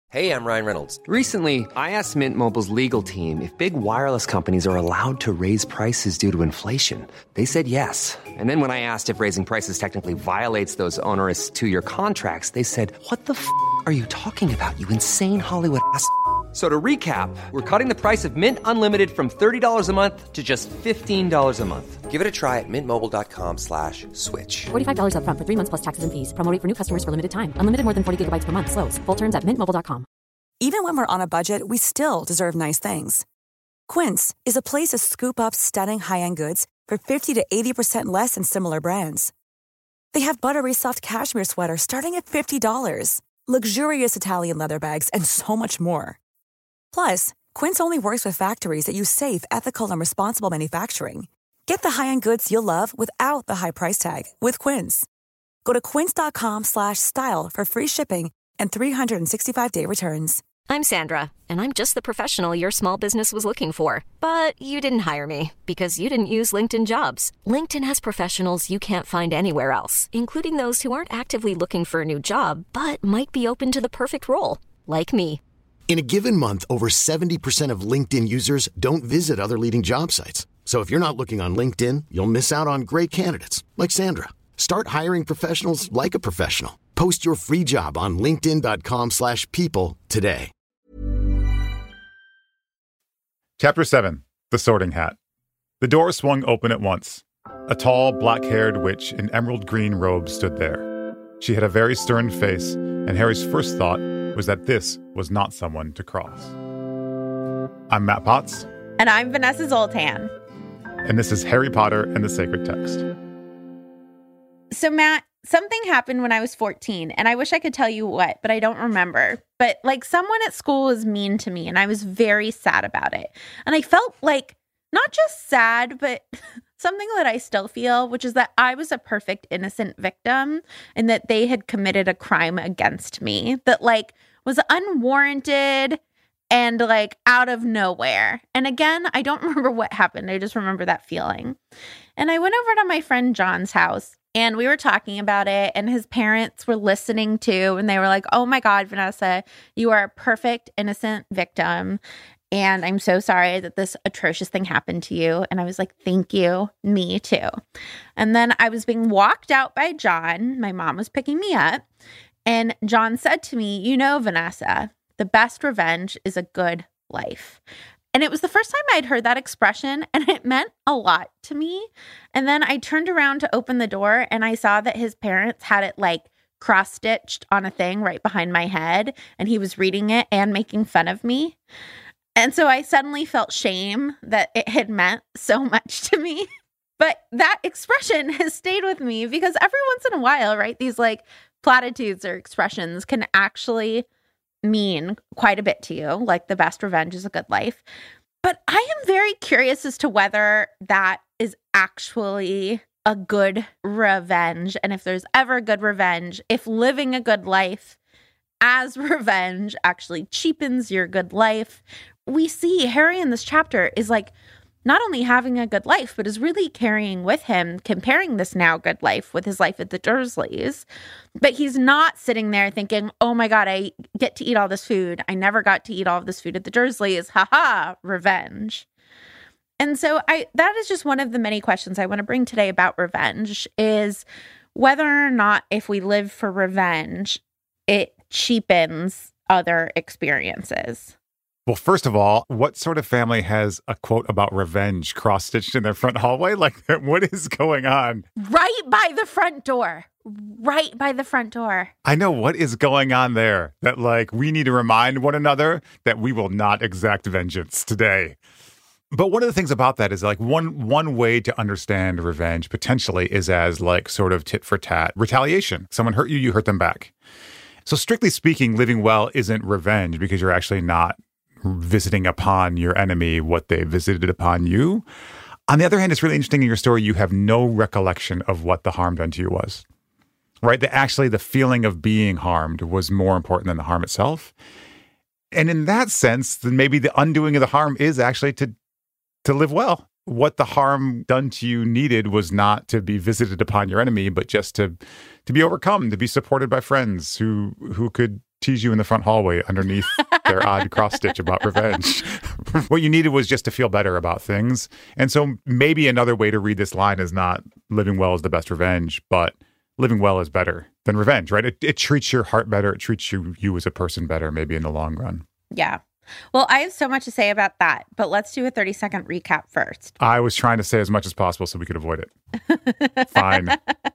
Hey, I'm Ryan Reynolds. Recently, I asked Mint Mobile's legal team if big wireless companies are allowed to raise prices due to inflation. They said yes. And then when I asked if raising prices technically violates those onerous two-year contracts, they said, "What the f*** are you talking about, you insane Hollywood ass?" So to recap, we're cutting the price of Mint Unlimited from $30 a month to just $15 a month. Give it a try at mintmobile.com/switch. $45 up front for 3 months plus taxes and fees. Promo rate for new customers for limited time. Unlimited more than 40 gigabytes per month. Slows full terms at mintmobile.com. Even when we're on a budget, we still deserve nice things. Quince is a place to scoop up stunning high-end goods for 50 to 80% less than similar brands. They have buttery soft cashmere sweaters starting at $50, luxurious Italian leather bags, and so much more. Plus, Quince only works with factories that use safe, ethical, and responsible manufacturing. Get the high-end goods you'll love without the high price tag with Quince. Go to quince.com/style for free shipping and 365-day returns. I'm Sandra, and I'm just the professional your small business was looking for. But you didn't hire me because you didn't use LinkedIn Jobs. LinkedIn has professionals you can't find anywhere else, including those who aren't actively looking for a new job, but might be open to the perfect role, like me. In a given month, over 70% of LinkedIn users don't visit other leading job sites. So if you're not looking on LinkedIn, you'll miss out on great candidates like Sandra. Start hiring professionals like a professional. Post your free job on linkedin.com/people today. Chapter 7, The Sorting Hat. The door swung open at once. A tall, black-haired witch in emerald green robes stood there. She had a very stern face, and Harry's first thought was that this was not someone to cross. I'm Matt Potts. And I'm Vanessa Zoltan. And this is Harry Potter and the Sacred Text. So, Matt, something happened when I was 14, and I wish I could tell you what, but I don't remember. But, someone at school was mean to me, and I was very sad about it. And I felt not just sad, but something that I still feel, which is that I was a perfect innocent victim and that they had committed a crime against me that was unwarranted and out of nowhere. And again, I don't remember what happened. I just remember that feeling. And I went over to my friend John's house and we were talking about it, and his parents were listening too. And they were like, "Oh my God, Vanessa, you are a perfect innocent victim. And I'm so sorry that this atrocious thing happened to you." And I was like, "Thank you. Me too." And then I was being walked out by John. My mom was picking me up. And John said to me, "You know, Vanessa, the best revenge is a good life." And it was the first time I'd heard that expression, and it meant a lot to me. And then I turned around to open the door, and I saw that his parents had it cross-stitched on a thing right behind my head, and he was reading it and making fun of me. And so I suddenly felt shame that it had meant so much to me. But that expression has stayed with me because every once in a while, right, these platitudes or expressions can actually mean quite a bit to you, the best revenge is a good life. But I am very curious as to whether that is actually a good revenge. And if there's ever a good revenge, if living a good life as revenge actually cheapens your good life. We see Harry in this chapter is not only having a good life, but is really carrying with him, comparing this now good life with his life at the Dursleys. But he's not sitting there thinking, "Oh my God, I get to eat all this food. I never got to eat all of this food at the Dursleys. Ha, revenge." And so that is just one of the many questions I want to bring today about revenge, is whether or not if we live for revenge, it cheapens other experiences. Well, first of all, what sort of family has a quote about revenge cross-stitched in their front hallway? What is going on? Right by the front door. Right by the front door. I know what is going on there. That we need to remind one another that we will not exact vengeance today. But one of the things about that is one way to understand revenge potentially is as sort of tit for tat retaliation. Someone hurt you, you hurt them back. So strictly speaking, living well isn't revenge because you're actually not visiting upon your enemy what they visited upon you. On the other hand, it's really interesting in your story, you have no recollection of what the harm done to you was, right? That actually the feeling of being harmed was more important than the harm itself. And in that sense, then maybe the undoing of the harm is actually to live well. What the harm done to you needed was not to be visited upon your enemy, but just to be overcome, to be supported by friends who could tease you in the front hallway underneath their odd cross stitch about revenge. What you needed was just to feel better about things. And so maybe another way to read this line is not living well is the best revenge, but living well is better than revenge, right? It treats your heart better. It treats you as a person better, maybe in the long run. Yeah. Well, I have so much to say about that, but let's do a 30-second recap first. I was trying to say as much as possible so we could avoid it. Fine.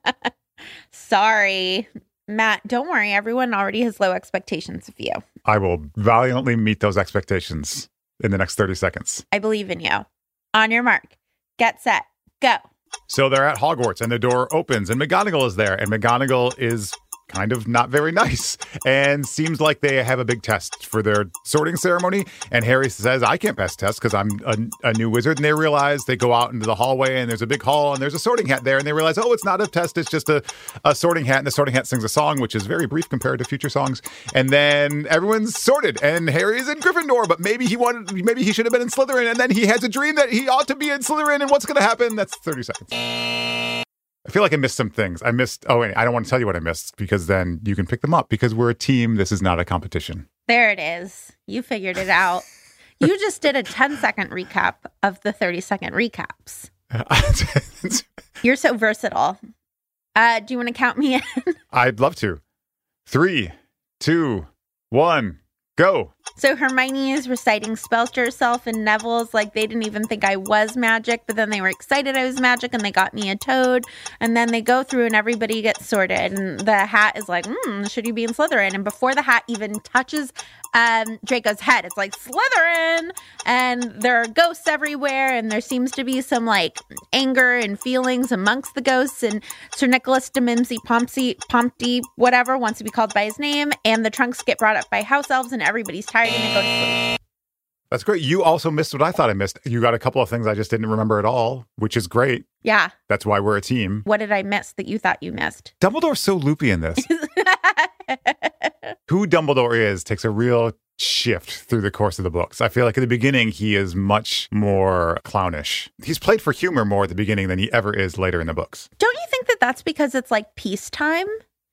Sorry. Matt, don't worry. Everyone already has low expectations of you. I will valiantly meet those expectations in the next 30 seconds. I believe in you. On your mark. Get set. Go. So they're at Hogwarts and the door opens and McGonagall is there. And McGonagall is kind of not very nice and seems like they have a big test for their sorting ceremony. And Harry says, I can't pass tests because I'm a new wizard. And they realize, they go out into the hallway and there's a big hall and there's a sorting hat there. And they realize, oh, it's not a test. It's just a sorting hat. And the sorting hat sings a song, which is very brief compared to future songs. And then everyone's sorted and Harry's in Gryffindor, but maybe he should have been in Slytherin. And then he has a dream that he ought to be in Slytherin. And what's going to happen? That's 30 seconds. I feel like I missed some things. I don't want to tell you what I missed because then you can pick them up because we're a team. This is not a competition. There it is. You figured it out. You just did a 10-second recap of the 30-second recaps. You're so versatile. Do you want to count me in? I'd love to. 3, 2, 1, go. So Hermione is reciting spells to herself, and Neville's like, they didn't even think I was magic, but then they were excited I was magic, and they got me a toad. And then they go through, and everybody gets sorted. And the hat is like, should you be in Slytherin? And before the hat even touches Draco's head, it's like, Slytherin! And there are ghosts everywhere, and there seems to be some, like, anger and feelings amongst the ghosts. And Sir Nicholas de Mimsy-Pompty, whatever, wants to be called by his name. And the trunks get brought up by house elves, and everybody's tired. And they go to sleep. That's great. You also missed what I thought I missed. You got a couple of things I just didn't remember at all, which is great. Yeah. That's why we're a team. What did I miss that you thought you missed? Dumbledore's so loopy in this. Who Dumbledore is takes a real shift through the course of the books. I feel like at the beginning, he is much more clownish. He's played for humor more at the beginning than he ever is later in the books. Don't you think that that's because it's like peacetime?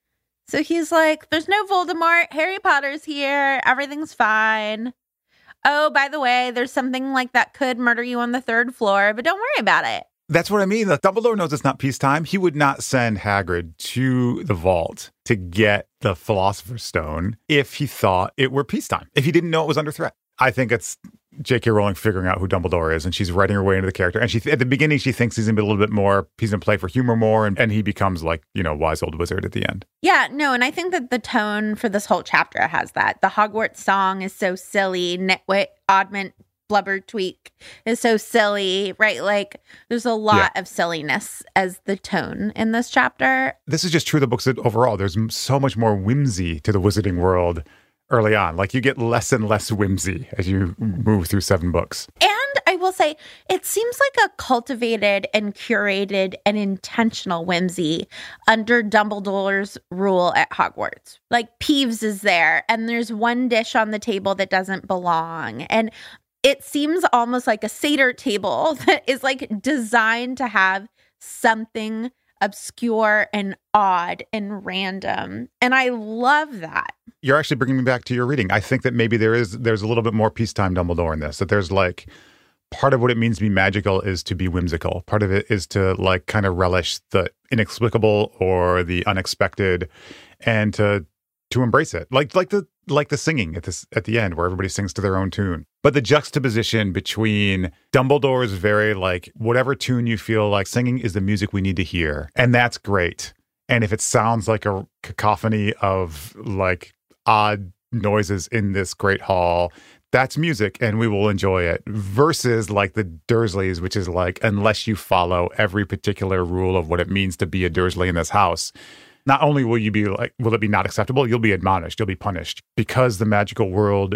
So he's like, there's no Voldemort. Harry Potter's here. Everything's fine. Oh, by the way, there's something like that could murder you on the 3rd floor, but don't worry about it. That's what I mean. Dumbledore knows it's not peacetime. He would not send Hagrid to the vault to get the Philosopher's Stone if he thought it were peacetime, if he didn't know it was under threat. I think it's J.K. Rowling figuring out who Dumbledore is, and she's writing her way into the character. And at the beginning, she thinks he's going to be a little bit more, he's going to play for humor more, and he becomes like, wise old wizard at the end. Yeah, no, and I think that the tone for this whole chapter has that. The Hogwarts song is so silly. Nitwit, Oddment, Blubber, Tweak is so silly, right? Like, there's a lot of silliness as the tone in this chapter. This is just true of the books overall. There's so much more whimsy to the wizarding world early on. Like, you get less and less whimsy as you move through 7 books. And I will say, it seems like a cultivated and curated and intentional whimsy under Dumbledore's rule at Hogwarts. Like, Peeves is there, and there's one dish on the table that doesn't belong. And it seems almost like a Seder table that is, like, designed to have something obscure and odd and random. And I love that. You're actually bringing me back to your reading. I think that maybe there's a little bit more peacetime Dumbledore in this, that there's like part of what it means to be magical is to be whimsical. Part of it is to like kind of relish the inexplicable or the unexpected and to embrace it. Like the singing at the end where everybody sings to their own tune. But the juxtaposition between Dumbledore's very like, whatever tune you feel like singing is the music we need to hear. And that's great. And if it sounds like a cacophony of like odd noises in this great hall, that's music and we will enjoy it. Versus like the Dursleys, which is like, unless you follow every particular rule of what it means to be a Dursley in this house, not only will it be not acceptable, you'll be admonished, you'll be punished. Because the magical world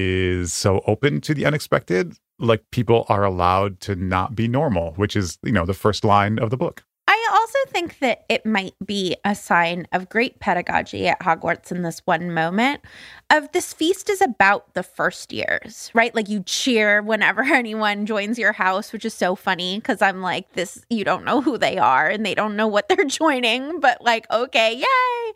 is so open to the unexpected, like people are allowed to not be normal, which is, the first line of the book. I also think that it might be a sign of great pedagogy at Hogwarts in this one moment of this feast is about the first years, right? Like you cheer whenever anyone joins your house, which is so funny because I'm like, you don't know who they are and they don't know what they're joining, but like, okay, yay.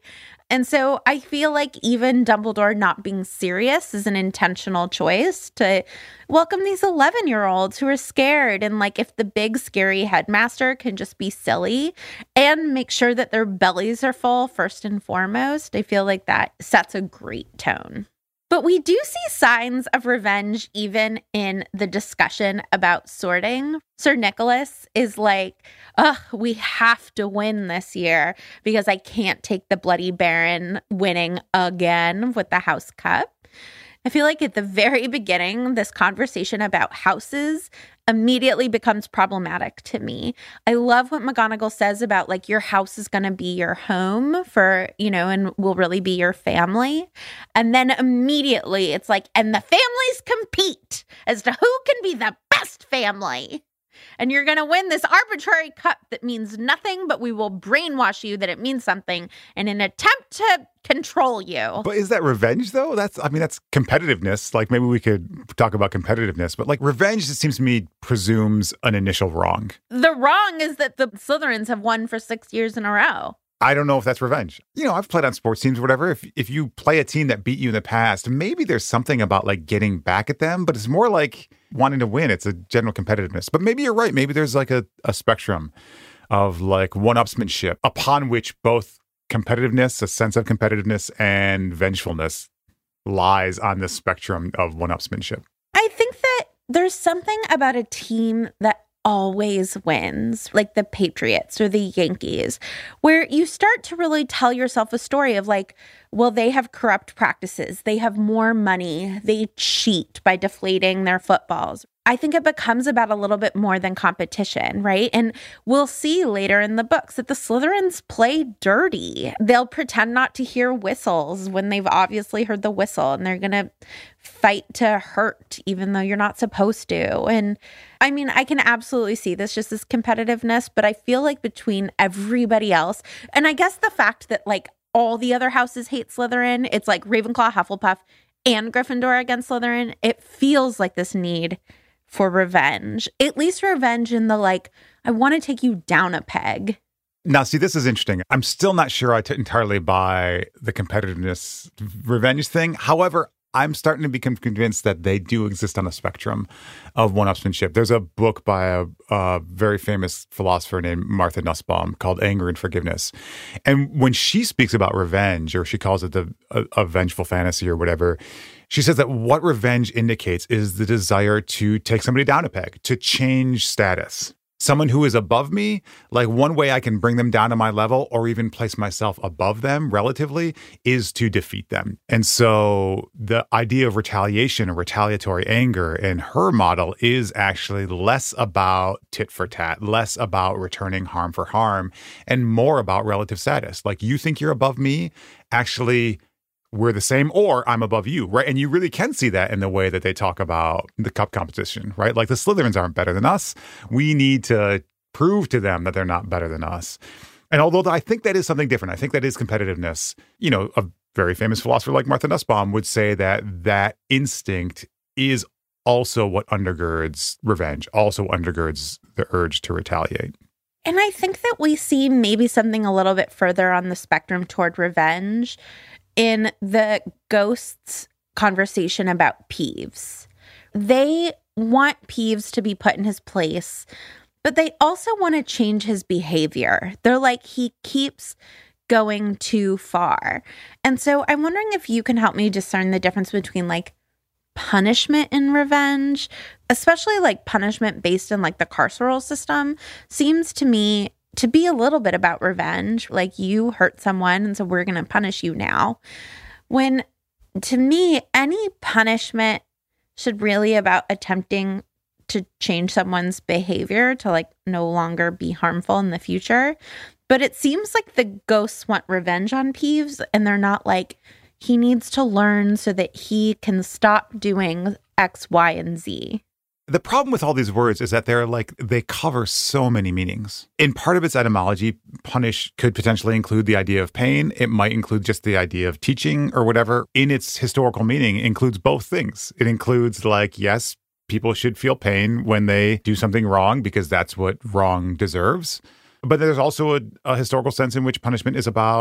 And so I feel like even Dumbledore not being serious is an intentional choice to welcome these 11-year-olds who are scared. And like, if the big scary headmaster can just be silly and make sure that their bellies are full first and foremost, I feel like that sets a great tone. But we do see signs of revenge even in the discussion about sorting. Sir Nicholas is like, we have to win this year because I can't take the Bloody Baron winning again with the House Cup. I feel like at the very beginning, this conversation about houses immediately becomes problematic to me. I love what McGonagall says about like, your house is going to be your home for, and will really be your family. And then immediately it's like, and the families compete as to who can be the best family. And you're going to win this arbitrary cup that means nothing, but we will brainwash you that it means something in an attempt to control you. But is that revenge, though? That's competitiveness. Like, maybe we could talk about competitiveness, but like revenge, it seems to me, presumes an initial wrong. The wrong is that the Slytherins have won for 6 years in a row. I don't know if that's revenge. I've played on sports teams or whatever. If you play a team that beat you in the past, maybe there's something about like getting back at them, but it's more like wanting to win. It's a general competitiveness. But maybe you're right. Maybe there's like a spectrum of like one-upsmanship upon which both competitiveness, a sense of competitiveness, and vengefulness lies on the spectrum of one-upsmanship. I think that there's something about a team that always wins, like the Patriots or the Yankees, where you start to really tell yourself a story of like, well, they have corrupt practices, they have more money, they cheat by deflating their footballs. I think it becomes about a little bit more than competition, right? And we'll see later in the books that the Slytherins play dirty. They'll pretend not to hear whistles when they've obviously heard the whistle, and they're going to fight to hurt even though you're not supposed to. And I mean, I can absolutely see this just as competitiveness, but I feel like between everybody else, and I guess the fact that like all the other houses hate Slytherin, it's like Ravenclaw, Hufflepuff, and Gryffindor against Slytherin, it feels like this need for revenge, at least revenge in the like, I want to take you down a peg. Now, see, this is interesting. I'm still not sure I entirely buy the competitiveness revenge thing. However, I'm starting to become convinced that they do exist on a spectrum of one-upsmanship. There's a book by a very famous philosopher named Martha Nussbaum called Anger and Forgiveness. And when she speaks about revenge, or she calls it a vengeful fantasy or whatever, she says that what revenge indicates is the desire to take somebody down a peg, to change status. Someone who is above me, like one way I can bring them down to my level or even place myself above them relatively is to defeat them. And so the idea of retaliation or retaliatory anger in her model is actually less about tit for tat, less about returning harm for harm, and more about relative status. Like, you think you're above me, actually we're the same, or I'm above you, right? And you really can see that in the way that they talk about the cup competition, right? Like, the Slytherins aren't better than us. We need to prove to them that they're not better than us. And although I think that is something different, I think that is competitiveness. A very famous philosopher like Martha Nussbaum would say that that instinct is also what undergirds revenge, also undergirds the urge to retaliate. And I think that we see maybe something a little bit further on the spectrum toward revenge in the ghosts' conversation about Peeves. They want Peeves to be put in his place, but they also want to change his behavior. They're like, he keeps going too far. And so I'm wondering if you can help me discern the difference between like punishment and revenge, especially like punishment based in like the carceral system, seems to me to be a little bit about revenge. Like, you hurt someone, and so we're going to punish you now. When, to me, any punishment should really about attempting to change someone's behavior to like no longer be harmful in the future. But it seems like the ghosts want revenge on Peeves, and they're not like, he needs to learn so that he can stop doing X, Y, and Z. The problem with all these words is that they cover so many meanings. In part of its etymology, punish could potentially include the idea of pain. It might include just the idea of teaching or whatever. In its historical meaning, it includes both things. It includes like, yes, people should feel pain when they do something wrong because that's what wrong deserves. But there's also a historical sense in which punishment is about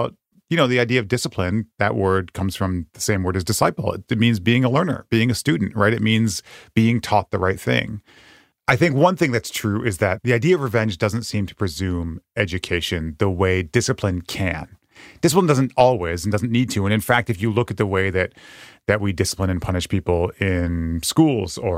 the idea of discipline, that word comes from the same word as disciple. It means being a learner, being a student, right? It means being taught the right thing. I think one thing that's true is that the idea of revenge doesn't seem to presume education the way discipline can. Discipline doesn't always and doesn't need to. And in fact, if you look at the way that we discipline and punish people in schools or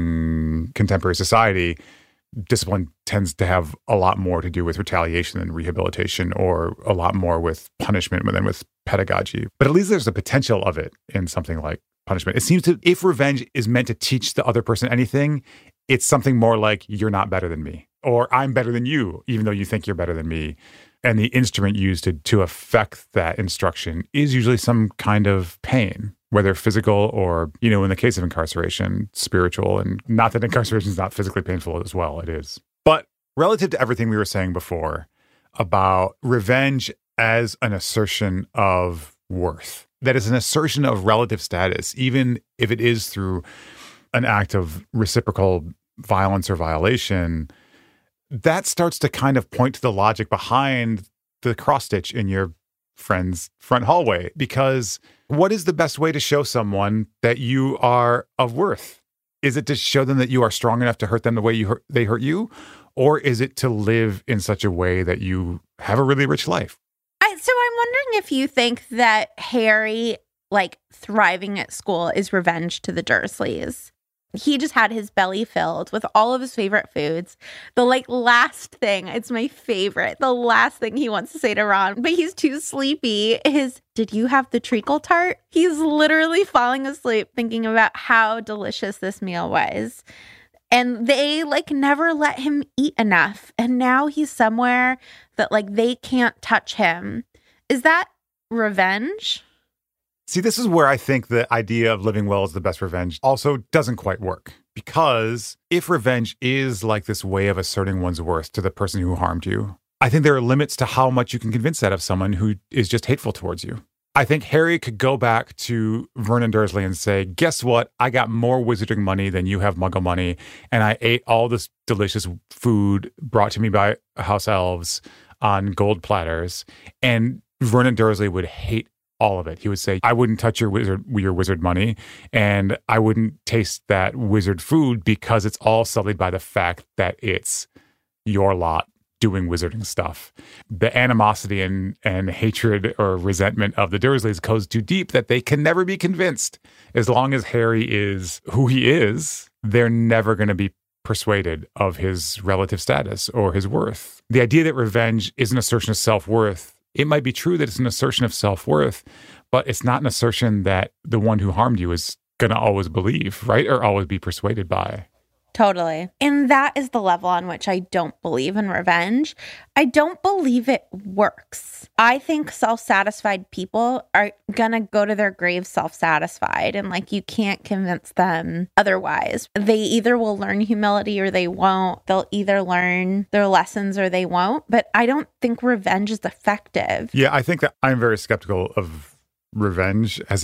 in contemporary society, discipline tends to have a lot more to do with retaliation than rehabilitation, or a lot more with punishment than with pedagogy. But at least there's a potential of it in something like punishment. It seems to, if revenge is meant to teach the other person anything, it's something more like, you're not better than me, or I'm better than you, even though you think you're better than me. And the instrument used to affect that instruction is usually some kind of pain, whether physical or, in the case of incarceration, spiritual. And not that incarceration is not physically painful as well, it is. But relative to everything we were saying before about revenge as an assertion of worth, that is an assertion of relative status, even if it is through an act of reciprocal violence or violation, that starts to kind of point to the logic behind the cross stitch in your friend's front hallway. Because what is the best way to show someone that you are of worth? Is it to show them that you are strong enough to hurt them the way they hurt you? Or is it to live in such a way that you have a really rich life? So I'm wondering if you think that Harry, thriving at school is revenge to the Dursleys. He just had his belly filled with all of his favorite foods. The last thing, it's my favorite, the last thing he wants to say to Ron, but he's too sleepy, is, did you have the treacle tart? He's literally falling asleep thinking about how delicious this meal was. And they never let him eat enough. And now he's somewhere that they can't touch him. Is that revenge? See, this is where I think the idea of living well is the best revenge also doesn't quite work. Because if revenge is this way of asserting one's worth to the person who harmed you, I think there are limits to how much you can convince that of someone who is just hateful towards you. I think Harry could go back to Vernon Dursley and say, guess what? I got more wizarding money than you have muggle money, and I ate all this delicious food brought to me by house elves on gold platters. And Vernon Dursley would hate all of it. He would say, I wouldn't touch your wizard money, and I wouldn't taste that wizard food because it's all sullied by the fact that it's your lot doing wizarding stuff. The animosity and hatred or resentment of the Dursleys goes too deep that they can never be convinced. As long as Harry is who he is, they're never going to be persuaded of his relative status or his worth. The idea that revenge is an assertion of self-worth, it might be true that it's an assertion of self-worth, but it's not an assertion that the one who harmed you is going to always believe, right? Or always be persuaded by. Totally. And that is the level on which I don't believe in revenge. I don't believe it works. I think self-satisfied people are going to go to their grave self-satisfied, and you can't convince them otherwise. They either will learn humility or they won't. They'll either learn their lessons or they won't. But I don't think revenge is effective. Yeah, I think that I'm very skeptical of revenge as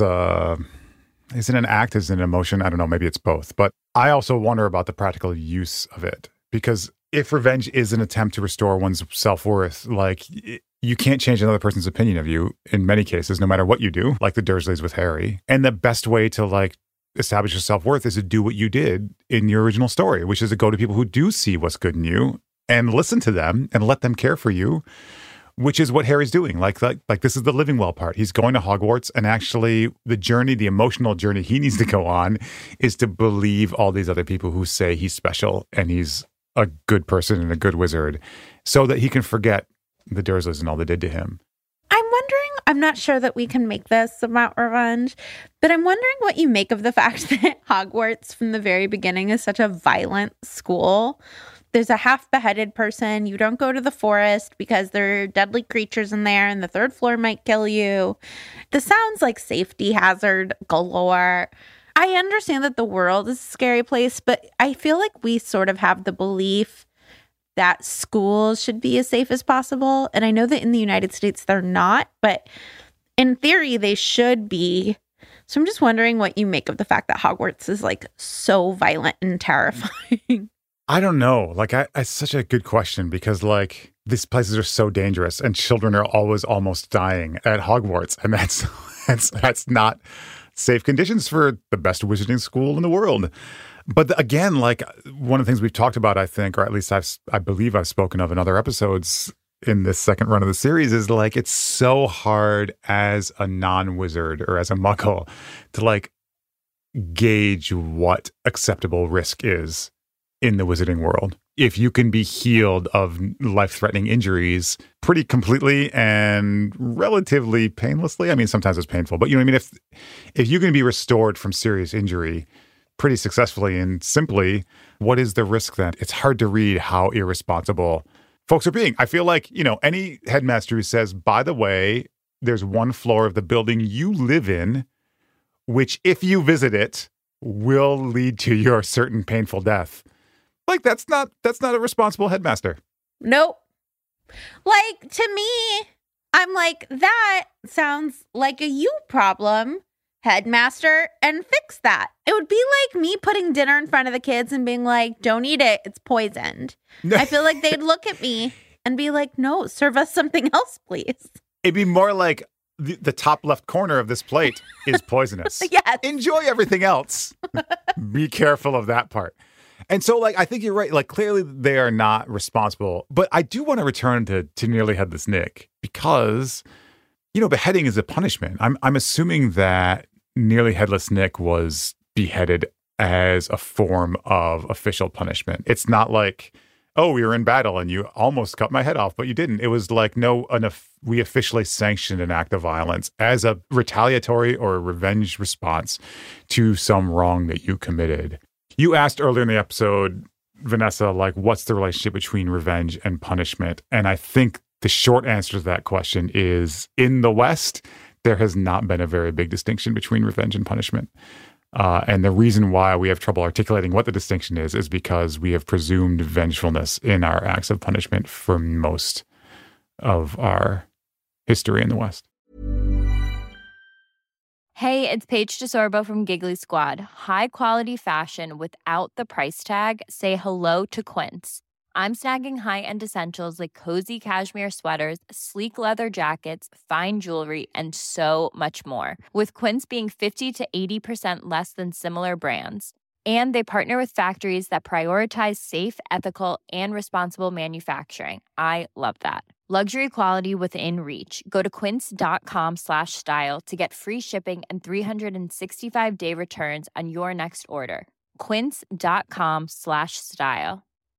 is it an act? Is it an emotion? I don't know. Maybe it's both. But I also wonder about the practical use of it. Because if revenge is an attempt to restore one's self-worth, you can't change another person's opinion of you in many cases, no matter what you do, like the Dursleys with Harry. And the best way to establish your self-worth is to do what you did in your original story, which is to go to people who do see what's good in you and listen to them and let them care for you. Which is what Harry's doing. This is the living well part. He's going to Hogwarts, and actually the emotional journey he needs to go on is to believe all these other people who say he's special and he's a good person and a good wizard, so that he can forget the Dursleys and all they did to him. I'm not sure that we can make this about revenge, but I'm wondering what you make of the fact that Hogwarts from the very beginning is such a violent school. There's a half-beheaded person. You don't go to the forest because there are deadly creatures in there and the third floor might kill you. This sounds like safety hazard galore. I understand that the world is a scary place, but I feel like we sort of have the belief that schools should be as safe as possible. And I know that in the United States they're not, but in theory they should be. So I'm just wondering what you make of the fact that Hogwarts is so violent and terrifying. I don't know. It's such a good question because these places are so dangerous and children are always almost dying at Hogwarts. And that's not safe conditions for the best wizarding school in the world. But again, like one of the things we've talked about, I think, or at least I believe I've spoken of in other episodes in this second run of the series, is like it's so hard as a non-wizard or as a muggle to like gauge what acceptable risk is in the wizarding world. If you can be healed of life-threatening injuries pretty completely and relatively painlessly, I mean, sometimes it's painful, but you know what I mean? If you can be restored from serious injury pretty successfully and simply, what is the risk then? It's hard to read how irresponsible folks are being. I feel like, you know, any headmaster who says, by the way, there's one floor of the building you live in, which if you visit it, will lead to your certain painful death. Like, that's not a responsible headmaster. Nope. Like, to me, I'm like, that sounds like a you problem, headmaster, and fix that. It would be like me putting dinner in front of the kids and being like, don't eat it, it's poisoned. I feel like they'd look at me and be like, no, serve us something else, please. It'd be more like the top left corner of this plate is poisonous. Yes. Enjoy everything else. Be careful of that part. And so, like, I think you're right. Like, clearly they are not responsible. But I do want to return to Nearly Headless Nick because, you know, beheading is a punishment. I'm assuming that Nearly Headless Nick was beheaded as a form of official punishment. It's not like, oh, we were in battle and you almost cut my head off, but you didn't. It was like, no, we officially sanctioned an act of violence as a retaliatory or a revenge response to some wrong that you committed. You asked earlier in the episode, Vanessa, like, what's the relationship between revenge and punishment? And I think the short answer to that question is, in the West, there has not been a very big distinction between revenge and punishment. And the reason why we have trouble articulating what the distinction is because we have presumed vengefulness in our acts of punishment for most of our history in the West. Hey, it's Paige DeSorbo from Giggly Squad. High quality fashion without the price tag. Say hello to Quince. I'm snagging high-end essentials like cozy cashmere sweaters, sleek leather jackets, fine jewelry, and so much more. With Quince being 50 to 80% less than similar brands. And they partner with factories that prioritize safe, ethical, and responsible manufacturing. I love that. Luxury quality within reach. Go to quince.com/style to get free shipping and 365-day returns on your next order. Quince.com/style.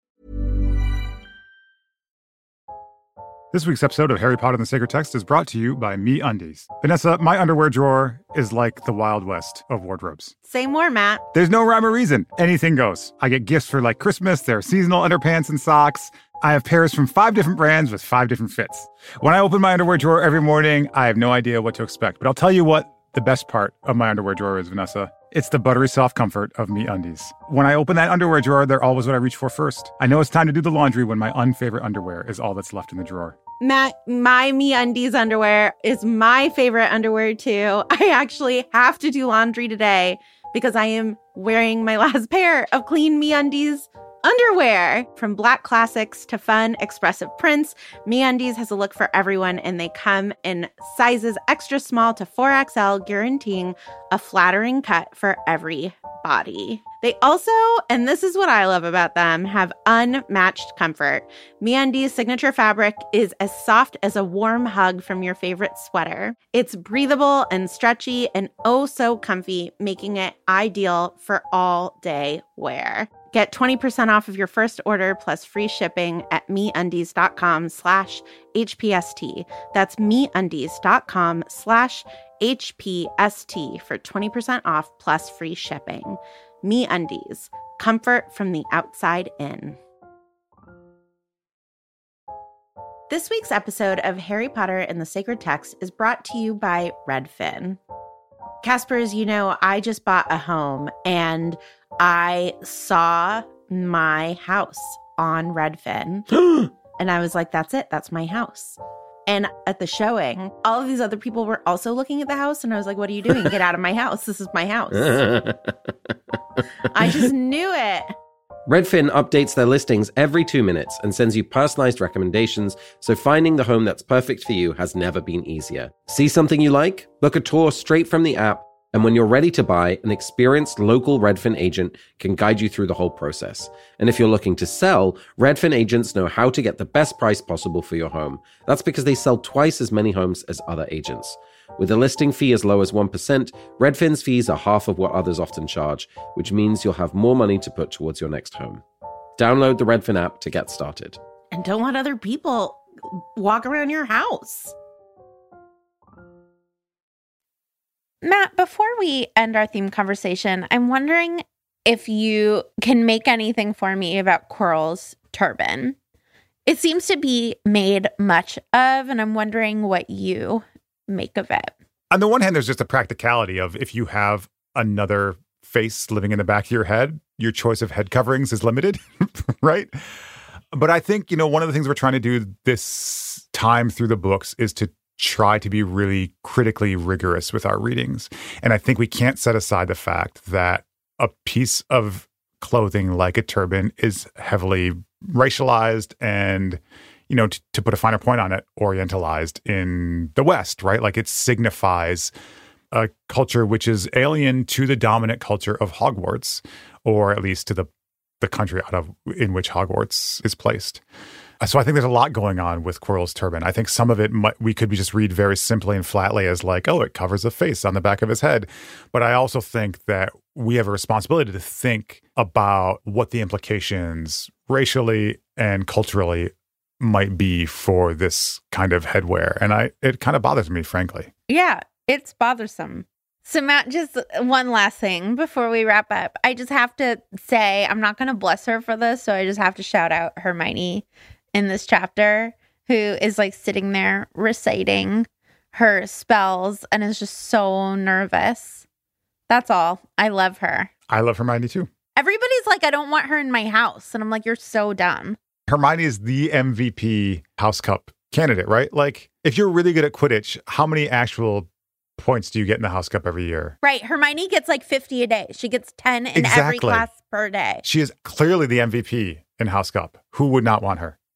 This week's episode of Harry Potter and the Sacred Text is brought to you by MeUndies. Vanessa, my underwear drawer is like the Wild West of wardrobes. Say more, Matt. There's no rhyme or reason. Anything goes. I get gifts for like Christmas. There are seasonal underpants and socks. I have pairs from 5 different brands with 5 different fits. When I open my underwear drawer every morning, I have no idea what to expect. But I'll tell you what the best part of my underwear drawer is, Vanessa. It's the buttery soft comfort of MeUndies. When I open that underwear drawer, they're always what I reach for first. I know it's time to do the laundry when my unfavorite underwear is all that's left in the drawer. Matt, my MeUndies underwear is my favorite underwear too. I actually have to do laundry today because I am wearing my last pair of clean MeUndies underwear. From black classics to fun, expressive prints, MeUndies has a look for everyone, and they come in sizes extra small to 4XL, guaranteeing a flattering cut for every body. They also, and this is what I love about them, have unmatched comfort. MeUndies' signature fabric is as soft as a warm hug from your favorite sweater. It's breathable and stretchy and oh so comfy, making it ideal for all-day wear. Get 20% off of your first order plus free shipping at MeUndies.com/HPST. That's MeUndies.com/HPST for 20% off plus free shipping. MeUndies, comfort from the outside in. This week's episode of Harry Potter and the Sacred Text is brought to you by Redfin. Casper, as you know, I just bought a home and I saw my house on Redfin and I was like, that's it. That's my house. And at the showing, all of these other people were also looking at the house. And I was like, what are you doing? Get out of my house. This is my house. I just knew it. Redfin updates their listings every 2 minutes and sends you personalized recommendations, so finding the home that's perfect for you has never been easier. See something you like? Book a tour straight from the app, and when you're ready to buy, an experienced local Redfin agent can guide you through the whole process. And if you're looking to sell, Redfin agents know how to get the best price possible for your home. That's because they sell twice as many homes as other agents. With a listing fee as low as 1%, Redfin's fees are half of what others often charge, which means you'll have more money to put towards your next home. Download the Redfin app to get started. And don't let other people walk around your house. Matt, before we end our theme conversation, I'm wondering if you can make anything for me about Quirrell's turban. It seems to be made much of, and I'm wondering what you make of it. On the one hand, there's just a practicality of if you have another face living in the back of your head, your choice of head coverings is limited, right? But I think, one of the things we're trying to do this time through the books is to try to be really critically rigorous with our readings. And I think we can't set aside the fact that a piece of clothing like a turban is heavily racialized and, to put a finer point on it, orientalized in the West, right? Like it signifies a culture which is alien to the dominant culture of Hogwarts, or at least to the country in which Hogwarts is placed. So I think there's a lot going on with Quirrell's turban. I think some of it we could just read very simply and flatly as like, oh, it covers a face on the back of his head. But I also think that we have a responsibility to think about what the implications racially and culturally might be for this kind of headwear. And it kind of bothers me, frankly. Yeah, it's bothersome. So Matt, just one last thing before we wrap up. I just have to say, I'm not going to bless her for this, so I just have to shout out Hermione in this chapter, who is like sitting there reciting her spells and is just so nervous. That's all. I love her. I love Hermione too. Everybody's like, I don't want her in my house. And I'm like, you're so dumb. Hermione is the MVP House Cup candidate, right? Like, if you're really good at Quidditch, how many actual points do you get in the House Cup every year? Right. Hermione gets like 50 a day. She gets 10 in every class per day. She is clearly the MVP in House Cup. Who would not want her?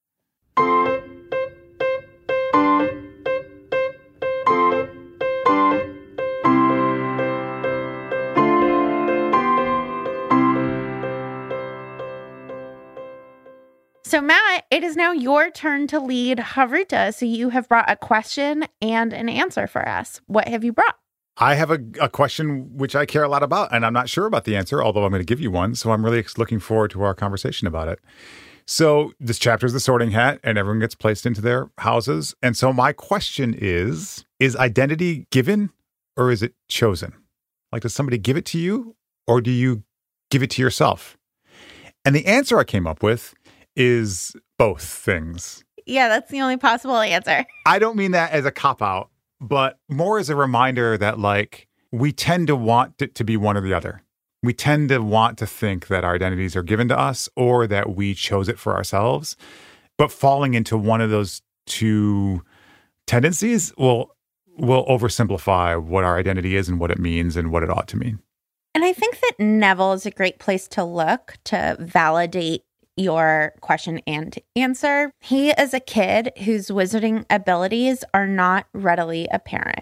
So Matt, it is now your turn to lead Havruta. So you have brought a question and an answer for us. What have you brought? I have a question which I care a lot about, and I'm not sure about the answer, although I'm going to give you one. So I'm really looking forward to our conversation about it. So this chapter is the Sorting Hat, and everyone gets placed into their houses. And so my question is identity given or is it chosen? Like, does somebody give it to you or do you give it to yourself? And the answer I came up with is both things. Yeah, that's the only possible answer. I don't mean that as a cop-out, but more as a reminder that, like, we tend to want it to be one or the other. We tend to want to think that our identities are given to us or that we chose it for ourselves. But falling into one of those two tendencies will oversimplify what our identity is and what it means and what it ought to mean. And I think that Neville is a great place to look to validate your question and answer. He is a kid whose wizarding abilities are not readily apparent.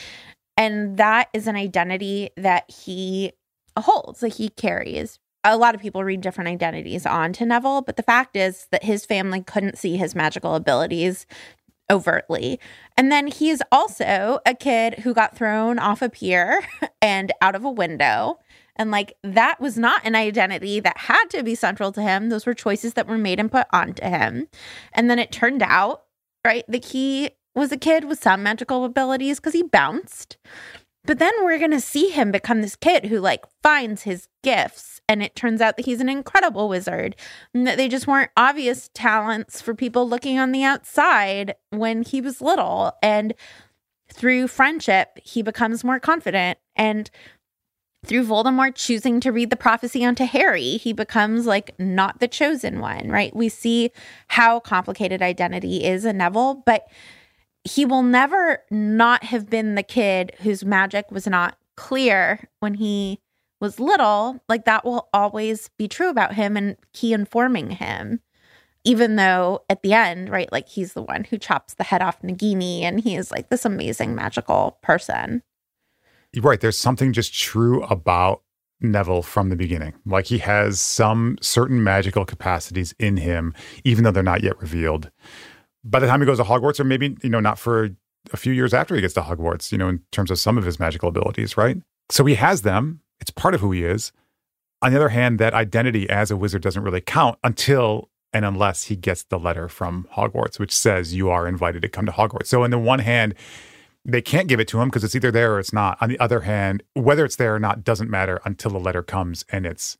And that is an identity that he holds, that he carries. A lot of people read different identities onto Neville, but the fact is that his family couldn't see his magical abilities overtly. And then he's also a kid who got thrown off a pier and out of a window. And like, that was not an identity that had to be central to him. Those were choices that were made and put onto him. And then it turned out, right, that he was a kid with some magical abilities because he bounced. But then we're going to see him become this kid who like finds his gifts. And it turns out that he's an incredible wizard and that they just weren't obvious talents for people looking on the outside when he was little. And through friendship, he becomes more confident. And through Voldemort choosing to read the prophecy onto Harry, he becomes like not the chosen one, right? We see how complicated identity is in Neville, but he will never not have been the kid whose magic was not clear when he was little, like that will always be true about him and key informing him. Even though at the end, right, like he's the one who chops the head off Nagini and he is like this amazing magical person. Right. There's something just true about Neville from the beginning. Like he has some certain magical capacities in him, even though they're not yet revealed. By the time he goes to Hogwarts, or maybe, not for a few years after he gets to Hogwarts, in terms of some of his magical abilities, right? So he has them. It's part of who he is. On the other hand, that identity as a wizard doesn't really count until and unless he gets the letter from Hogwarts, which says you are invited to come to Hogwarts. So on the one hand, they can't give it to him because it's either there or it's not. On the other hand, whether it's there or not doesn't matter until the letter comes and it's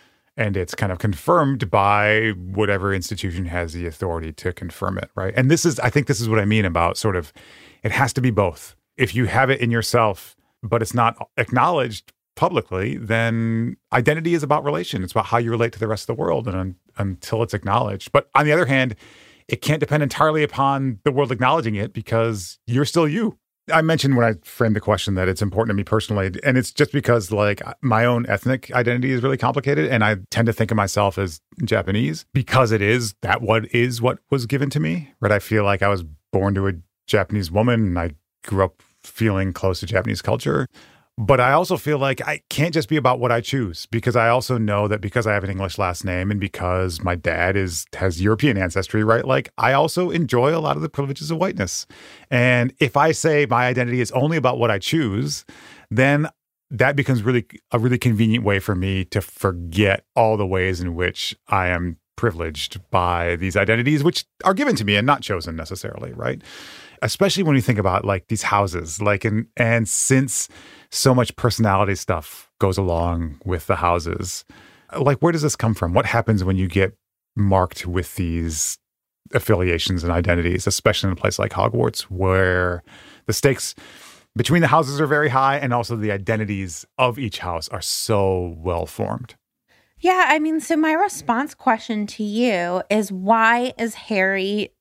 kind of confirmed by whatever institution has the authority to confirm it, right? And I think this is what I mean about sort of, it has to be both. If you have it in yourself, but it's not acknowledged publicly, then identity is about relation. It's about how you relate to the rest of the world and until it's acknowledged. But on the other hand, it can't depend entirely upon the world acknowledging it because you're still you. I mentioned when I framed the question that it's important to me personally, and it's just because like my own ethnic identity is really complicated, and I tend to think of myself as Japanese because what was given to me, right? I feel like I was born to a Japanese woman, and I grew up feeling close to Japanese culture. But I also feel like I can't just be about what I choose, because I also know that because I have an English last name and because my dad has European ancestry, right? Like I also enjoy a lot of the privileges of whiteness. And if I say my identity is only about what I choose, then that becomes a really convenient way for me to forget all the ways in which I am privileged by these identities, which are given to me and not chosen necessarily, right? Especially when you think about like these houses, like and since so much personality stuff goes along with the houses, like where does this come from? What happens when you get marked with these affiliations and identities, especially in a place like Hogwarts, where the stakes between the houses are very high and also the identities of each house are so well formed? Yeah, I mean, so my response question to you is, why is Harry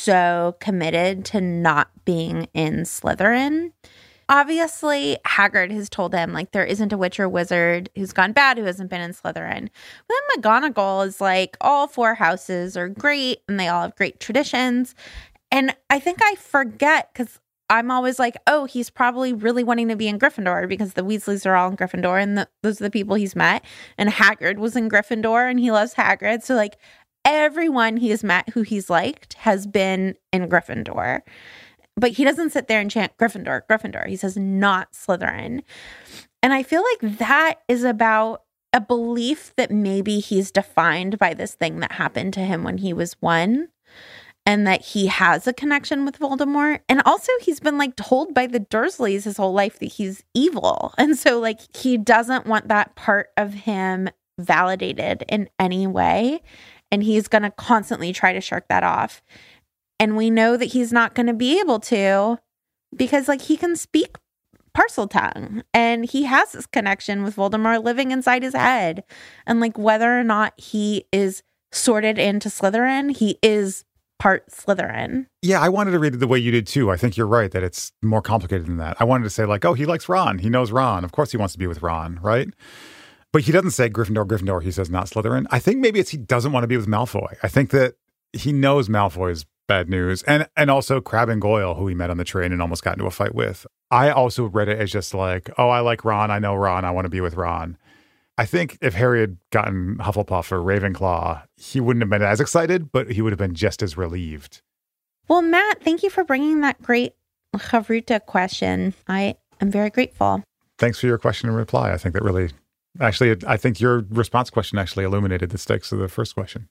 so committed to not being in Slytherin? Obviously, Hagrid has told him, like, there isn't a witch or wizard who's gone bad who hasn't been in Slytherin. But then McGonagall is like, all 4 houses are great and they all have great traditions. And I think I forget, because I'm always like, oh, he's probably really wanting to be in Gryffindor because the Weasleys are all in Gryffindor and those are the people he's met. And Hagrid was in Gryffindor and he loves Hagrid. So like everyone he has met who he's liked has been in Gryffindor. But he doesn't sit there and chant Gryffindor, Gryffindor. He says not Slytherin. And I feel like that is about a belief that maybe he's defined by this thing that happened to him when he was 1. And that he has a connection with Voldemort. And also he's been like told by the Dursleys his whole life that he's evil. And so like he doesn't want that part of him validated in any way. And he's going to constantly try to shirk that off. And we know that he's not going to be able to, because like he can speak Parseltongue and he has this connection with Voldemort living inside his head. And like whether or not he is sorted into Slytherin, he is part Slytherin. Yeah, I wanted to read it the way you did too. I think you're right that it's more complicated than that. I wanted to say like, oh, he likes Ron. He knows Ron. Of course he wants to be with Ron, right? But he doesn't say Gryffindor, Gryffindor. He says not Slytherin. I think maybe it's he doesn't want to be with Malfoy. I think that he knows Malfoy's bad news. And also Crabbe and Goyle, who he met on the train and almost got into a fight with. I also read it as just like, oh, I like Ron. I know Ron. I want to be with Ron. I think if Harry had gotten Hufflepuff or Ravenclaw, he wouldn't have been as excited, but he would have been just as relieved. Well, Matt, thank you for bringing that great Chavruta question. I am very grateful. Thanks for your question and reply. I think that really, actually, I think your response question actually illuminated the stakes of the first question.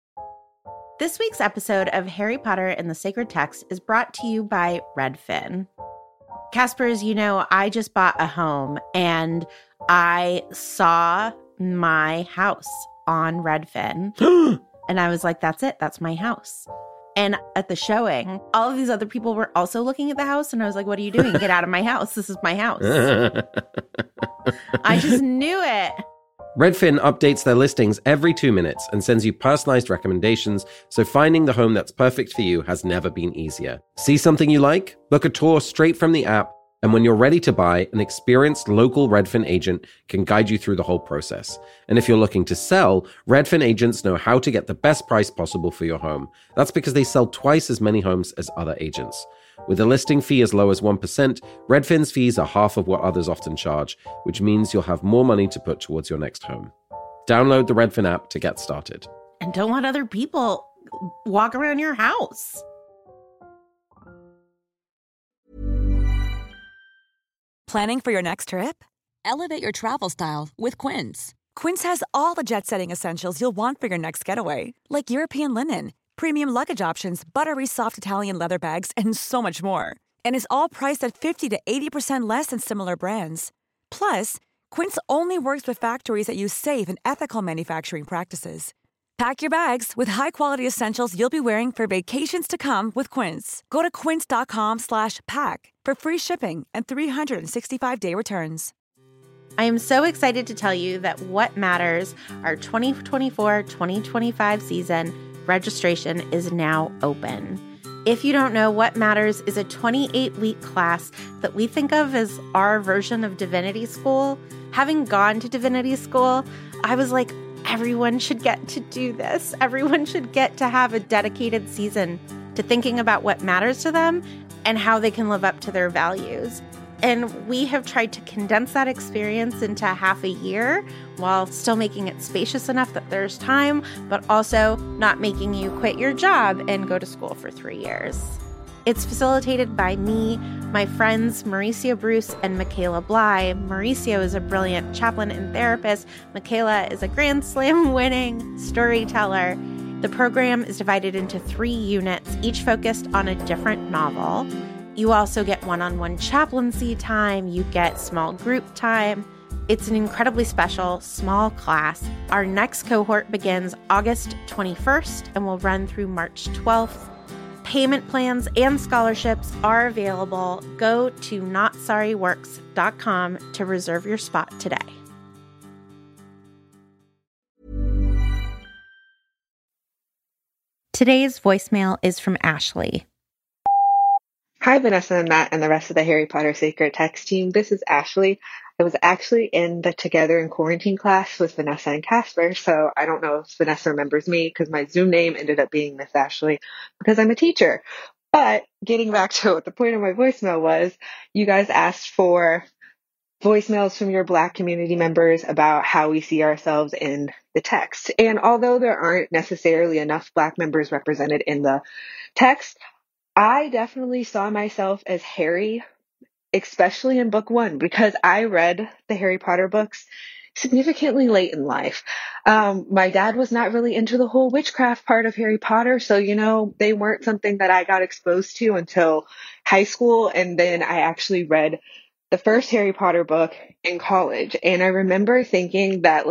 This week's episode of Harry Potter and the Sacred Text is brought to you by Redfin. Casper, as you know, I just bought a home and I saw my house on Redfin and I was like, that's it. That's my house. And at the showing, all of these other people were also looking at the house. And I was like, what are you doing? Get out of my house. This is my house. I just knew it. Redfin updates their listings every 2 minutes and sends you personalized recommendations, so finding the home that's perfect for you has never been easier. See something you like? Book a tour straight from the app, And when you're ready to buy, an experienced local Redfin agent can guide you through the whole process. And if you're looking to sell, Redfin agents know how to get the best price possible for your home. That's because they sell twice as many homes as other agents. With a listing fee as low as 1%, Redfin's fees are half of what others often charge, which means you'll have more money to put towards your next home. Download the Redfin app to get started. And don't let other people walk around your house. Planning for your next trip? Elevate your travel style with Quince. Quince has all the jet-setting essentials you'll want for your next getaway, like European linen, premium luggage options, buttery soft Italian leather bags, and so much more. And is all priced at 50 to 80% less than similar brands. Plus, Quince only works with factories that use safe and ethical manufacturing practices. Pack your bags with high-quality essentials you'll be wearing for vacations to come with Quince. Go to quince.com/pack for free shipping and 365-day returns. I am so excited to tell you that What Matters, our 2024-2025 season, registration is now open. If you don't know, What Matters is a 28-week class that we think of as our version of Divinity School. Having gone to Divinity School, I was like, everyone should get to do this. Everyone should get to have a dedicated season to thinking about what matters to them and how they can live up to their values. And we have tried to condense that experience into half a year while still making it spacious enough that there's time, but also not making you quit your job and go to school for 3 years. It's facilitated by me, my friends Mauricio Bruce and Michaela Bly. Mauricio is a brilliant chaplain and therapist. Michaela is a Grand Slam winning storyteller. The program is divided into 3 units, each focused on a different novel. You also get one-on-one chaplaincy time. You get small group time. It's an incredibly special small class. Our next cohort begins August 21st and will run through March 12th. Payment plans and scholarships are available. Go to NotSorryWorks.com to reserve your spot today. Today's voicemail is from Ashley. Hi, Vanessa and Matt and the rest of the Harry Potter Sacred Text team. This is Ashley. I was actually in the Together in Quarantine class with Vanessa and Casper, so I don't know if Vanessa remembers me because my Zoom name ended up being Miss Ashley because I'm a teacher. But getting back to what the point of my voicemail was, you guys asked for voicemails from your Black community members about how we see ourselves in the text. And although there aren't necessarily enough Black members represented in the text, I definitely saw myself as Harry, especially in book 1, because I read the Harry Potter books significantly late in life. My dad was not really into the whole witchcraft part of Harry Potter, so, they weren't something that I got exposed to until high school, and then I actually read the first Harry Potter book in college, and I remember thinking that,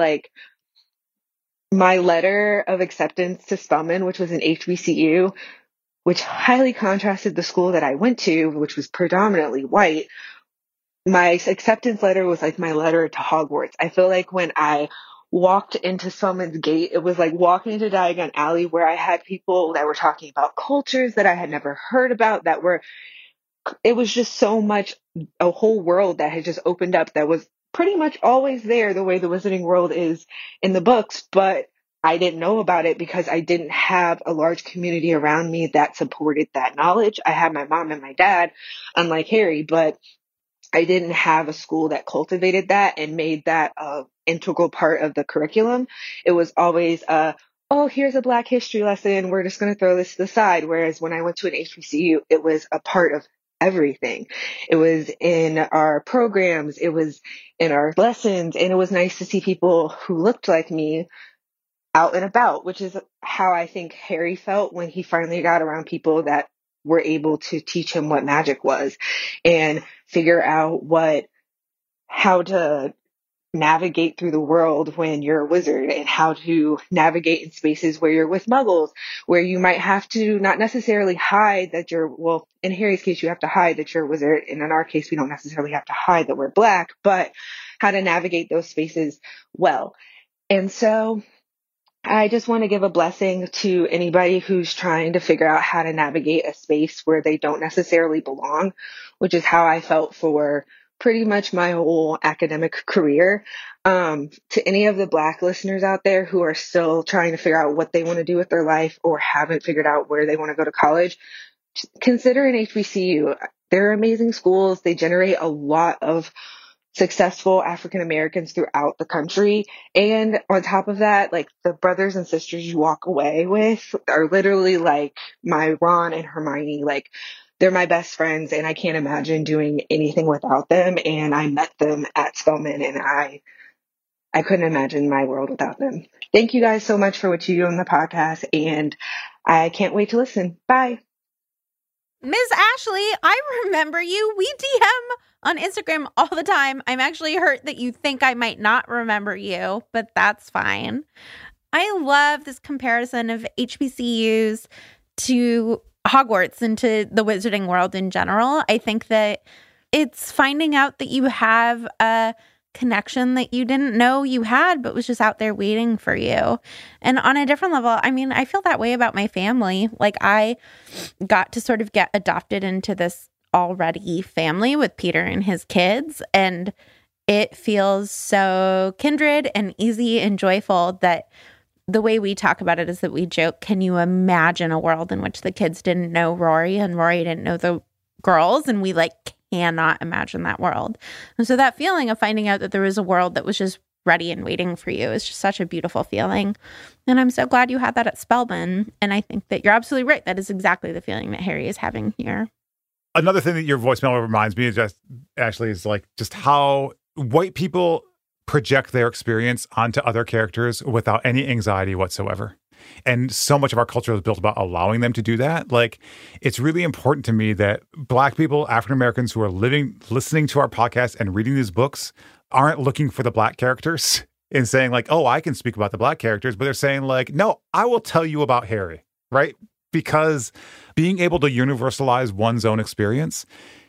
my letter of acceptance to Spelman, which was an HBCU, which highly contrasted the school that I went to, which was predominantly white. My acceptance letter was like my letter to Hogwarts. I feel like when I walked into Spelman's gate, it was like walking into Diagon Alley where I had people that were talking about cultures that I had never heard about it was just so much, a whole world that had just opened up that was pretty much always there the way the Wizarding World is in the books, but I didn't know about it because I didn't have a large community around me that supported that knowledge. I had my mom and my dad, unlike Harry, but I didn't have a school that cultivated that and made that an integral part of the curriculum. It was always here's a Black history lesson. We're just going to throw this to the side. Whereas when I went to an HBCU, it was a part of everything. It was in our programs. It was in our lessons. And it was nice to see people who looked like me out and about, which is how I think Harry felt when he finally got around people that were able to teach him what magic was and figure out how to navigate through the world when you're a wizard and how to navigate in spaces where you're with muggles, where you might have to not necessarily hide that in Harry's case, you have to hide that you're a wizard. And in our case, we don't necessarily have to hide that we're Black, but how to navigate those spaces well. And so I just want to give a blessing to anybody who's trying to figure out how to navigate a space where they don't necessarily belong, which is how I felt for pretty much my whole academic career. To any of the Black listeners out there who are still trying to figure out what they want to do with their life or haven't figured out where they want to go to college, consider an HBCU. They're amazing schools. They generate a lot of successful African Americans throughout the country. And on top of that, like the brothers and sisters you walk away with are literally like my Ron and Hermione. Like they're my best friends and I can't imagine doing anything without them. And I met them at Spelman and I couldn't imagine my world without them. Thank you guys so much for what you do on the podcast and I can't wait to listen. Bye. Ms. Ashley, I remember you. We DM on Instagram all the time. I'm actually hurt that you think I might not remember you, but that's fine. I love this comparison of HBCUs to Hogwarts and to the wizarding world in general. I think that it's finding out that you have a connection that you didn't know you had, but was just out there waiting for you. And on a different level, I mean, I feel that way about my family. Like I got to sort of get adopted into this already family with Peter and his kids. And it feels so kindred and easy and joyful that the way we talk about it is that we joke, can you imagine a world in which the kids didn't know Rory and Rory didn't know the girls? And we like cannot imagine that world. And so that feeling of finding out that there was a world that was just ready and waiting for you is just such a beautiful feeling. And I'm so glad you had that at Spelman. And I think that you're absolutely right. That is exactly the feeling that Harry is having here. Another thing that your voicemail reminds me of just Ashley is like just how white people project their experience onto other characters without any anxiety whatsoever. And so much of our culture is built about allowing them to do that. Like, it's really important to me that Black people, African Americans who are listening to our podcast and reading these books aren't looking for the Black characters and saying like, oh, I can speak about the Black characters. But they're saying like, no, I will tell you about Harry, right? Because being able to universalize one's own experience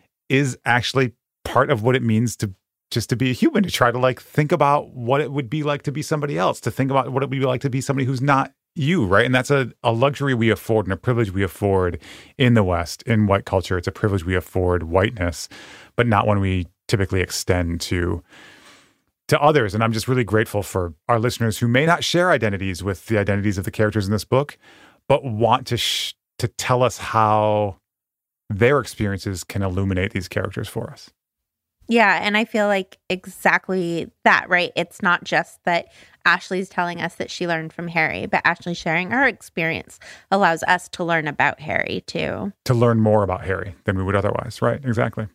is actually part of what it means to just to be a human, to try to like think about what it would be like to be somebody else, to think about what it would be like to be somebody who's not you, right? And that's a luxury we afford and a privilege we afford in the West, in white culture. It's a privilege we afford whiteness, but not one we typically extend to others. And I'm just really grateful for our listeners who may not share identities with the identities of the characters in this book, but want to tell us how their experiences can illuminate these characters for us. Yeah, and I feel like exactly that, right? It's not just that Ashley's telling us that she learned from Harry, but Ashley sharing her experience allows us to learn about Harry too. To learn more about Harry than we would otherwise, right? Exactly.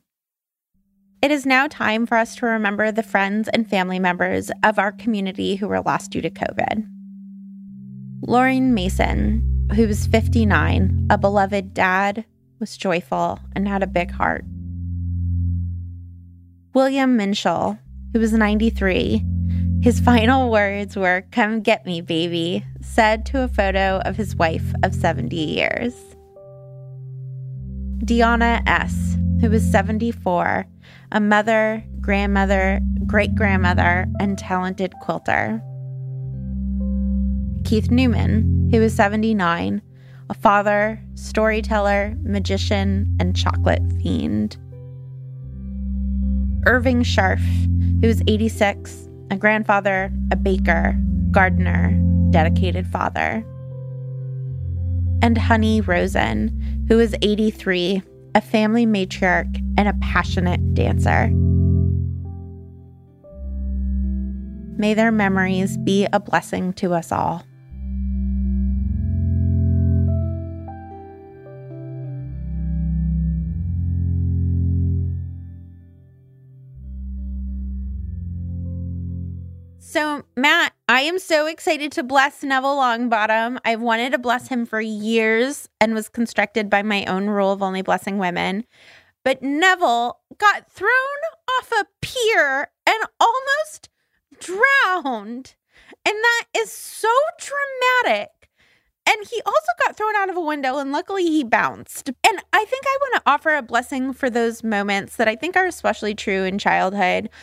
It is now time for us to remember the friends and family members of our community who were lost due to COVID. Lauren Mason, who was 59, a beloved dad, was joyful and had a big heart. William Minshall, who was 93, his final words were, "Come get me, baby," said to a photo of his wife of 70 years. Deanna S., who was 74, a mother, grandmother, great-grandmother, and talented quilter. Keith Newman, who was 79, a father, storyteller, magician, and chocolate fiend. Irving Scharf, who was 86, a grandfather, a baker, gardener, dedicated father. And Honey Rosen, who was 83, a family matriarch and a passionate dancer. May their memories be a blessing to us all. So, Matt, I am so excited to bless Neville Longbottom. I've wanted to bless him for years and was constricted by my own rule of only blessing women. But Neville got thrown off a pier and almost drowned. And that is so dramatic. And he also got thrown out of a window, and luckily he bounced. And I think I want to offer a blessing for those moments that I think are especially true in childhood,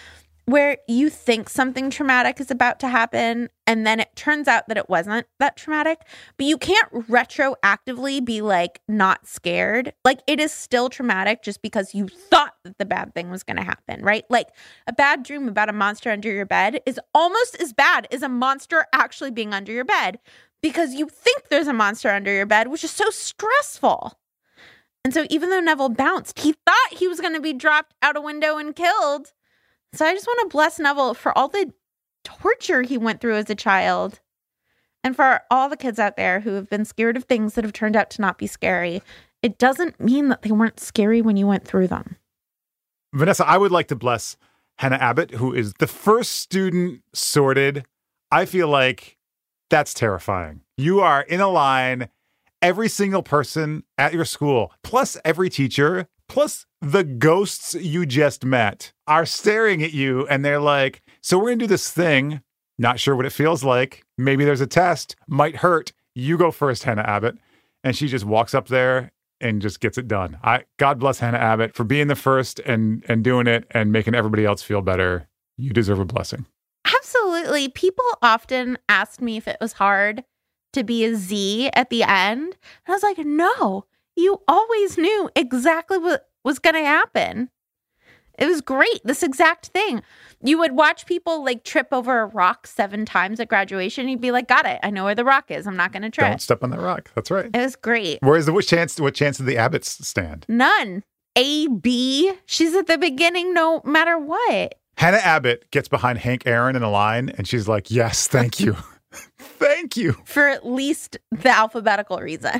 where you think something traumatic is about to happen and then it turns out that it wasn't that traumatic, but you can't retroactively be like not scared. Like it is still traumatic just because you thought that the bad thing was going to happen, right? Like a bad dream about a monster under your bed is almost as bad as a monster actually being under your bed because you think there's a monster under your bed, which is so stressful. And so even though Neville bounced, he thought he was going to be dropped out a window and killed. So I just want to bless Neville for all the torture he went through as a child. And for all the kids out there who have been scared of things that have turned out to not be scary, it doesn't mean that they weren't scary when you went through them. Vanessa, I would like to bless Hannah Abbott, who is the first student sorted. I feel like that's terrifying. You are in a line, every single person at your school, plus every teacher, plus the ghosts you just met are staring at you and they're like, so we're going to do this thing. Not sure what it feels like. Maybe there's a test. Might hurt. You go first, Hannah Abbott. And she just walks up there and just gets it done. God bless Hannah Abbott for being the first and doing it and making everybody else feel better. You deserve a blessing. Absolutely. People often asked me if it was hard to be a Z at the end. And I was like, no, you always knew exactly what was going to happen. It was great. This exact thing. You would watch people like trip over a rock 7 times at graduation. You'd be like, got it. I know where the rock is. I'm not going to trip. Don't step on that rock. That's right. It was great. What chance did the Abbotts stand? None. A, B. She's at the beginning no matter what. Hannah Abbott gets behind Hank Aaron in a line and she's like, yes, thank you. Thank you. For at least the alphabetical reason.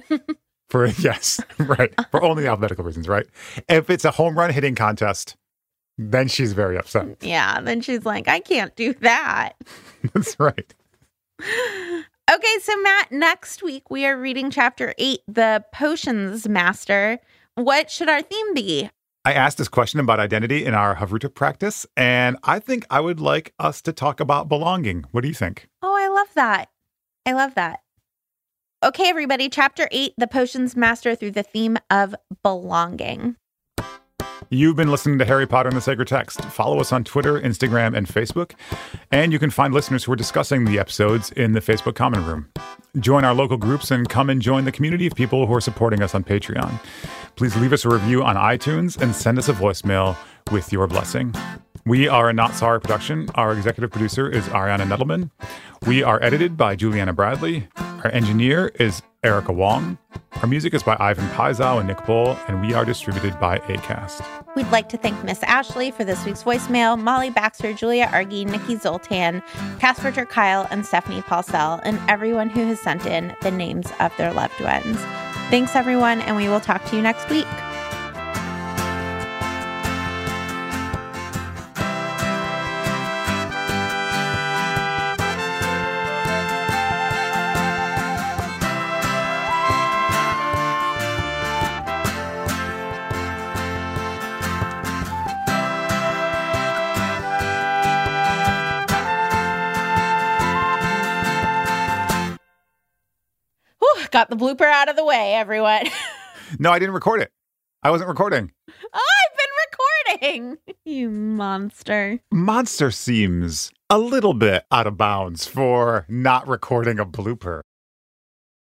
Yes, right. For only the alphabetical reasons, right? If it's a home run hitting contest, then she's very upset. Yeah, then she's like, I can't do that. That's right. Okay, so Matt, next week we are reading chapter 8, The Potions Master. What should our theme be? I asked this question about identity in our Havruta practice, and I think I would like us to talk about belonging. What do you think? Oh, I love that. I love that. Okay, everybody, chapter 8, The Potions Master, through the theme of belonging. You've been listening to Harry Potter and the Sacred Text. Follow us on Twitter, Instagram, and Facebook. And you can find listeners who are discussing the episodes in the Facebook Common Room. Join our local groups and come and join the community of people who are supporting us on Patreon. Please leave us a review on iTunes and send us a voicemail with your blessing. We are a Not Sorry production. Our executive producer is Ariana Nettleman. We are edited by Juliana Bradley. Our engineer is Erica Wong. Our music is by Ivan Paizow and Nick Bull, and we are distributed by Acast. We'd like to thank Miss Ashley for this week's voicemail, Molly Baxter, Julia Argy, Nikki Zoltan, Casper Kyle, and Stephanie Paulsell, and everyone who has sent in the names of their loved ones. Thanks, everyone, and we will talk to you next week. Got the blooper out of the way, everyone. No, I didn't record it. I wasn't recording. Oh, I've been recording. You monster. Monster seems a little bit out of bounds for not recording a blooper.